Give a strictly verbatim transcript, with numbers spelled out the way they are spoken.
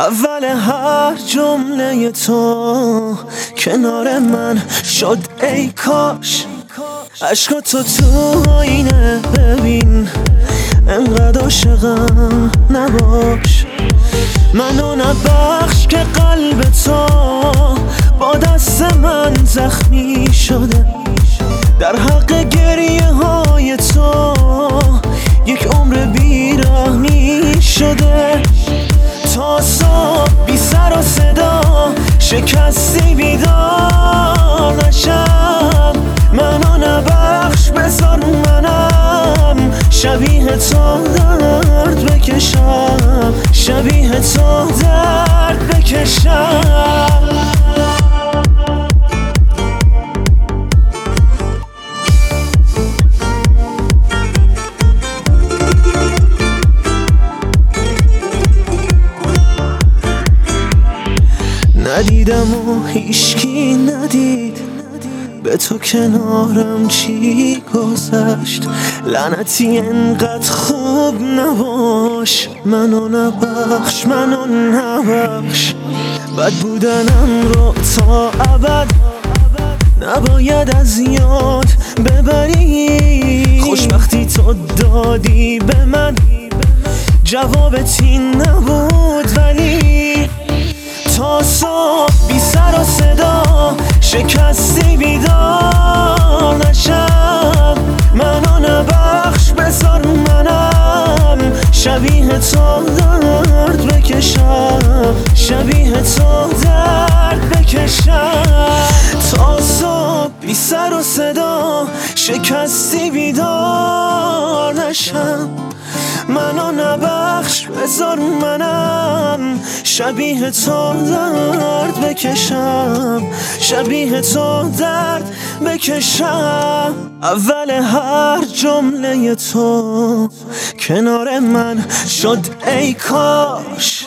اول هر جمله تو کنار من شد ای کاش. عشقا تو تو آینه ببین، انقدر عاشقم نباش. منو نبخش که قلب تو با دست من زخمی شده. در حق گریه های تو یک عمر بیرحمی شده. تا صبح بی سر و صدا شکستی بیدار نشم. منو نبخش بذار منم شبیه تو درد بکشم، شبیه تو درد بکشم. ندیدم و هیچکی ندید به تو کنارم چی گذشت. لعنتی انقدر خوب نباش، منو نبخش منو نبخش. بد بودنم رو تا ابد نباید از یاد ببری. خوشبختی تو دادی به من، جوابت این نبود ولی تا صبح بی سر و صدا شکستی بیدار نشم. منو نبخش بذار منم شبیه تو درد بکشم، شبیه تو درد بکشم. تا صبح بی سر و صدا شکستی بیدار نشم. منو نبخش بذار منم شبیه تو درد بکشم، شبیه تو درد بکشم. اول هر جمله تو کنار من شد ای کاش.